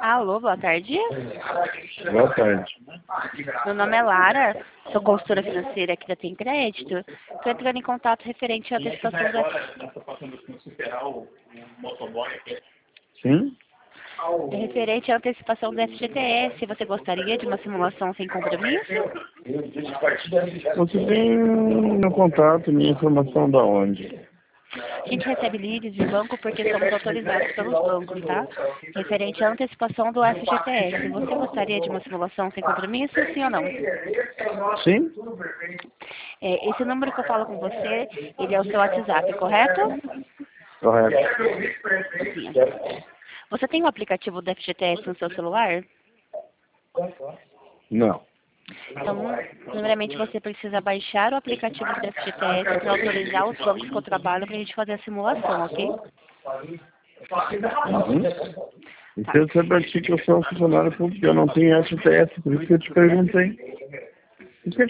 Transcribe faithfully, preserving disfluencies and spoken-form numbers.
Alô, boa tarde. Boa tarde. Meu nome é Lara, sou consultora financeira aqui da Tem Crédito. Estou entrando em contato referente à antecipação do... Sim? É referente à antecipação do F G T S. Você gostaria de uma simulação sem compromisso? Você tem no contato minha informação da onde? A gente recebe leads de banco porque somos autorizados pelos bancos, tá? Referente à antecipação do F G T S. Você gostaria de uma simulação sem compromisso, sim ou não? Sim? É, esse número que eu falo com você, ele é o seu WhatsApp, correto? Correto. Sim. Você tem o aplicativo do F G T S no seu celular? Não. Então, primeiramente você precisa baixar o aplicativo do F G T S para autorizar os bancos que eu trabalho para a gente fazer a simulação, ok? Uhum. E se eu saber que eu sou um funcionário público, eu não tenho F G T S, por isso que eu te perguntei. Por que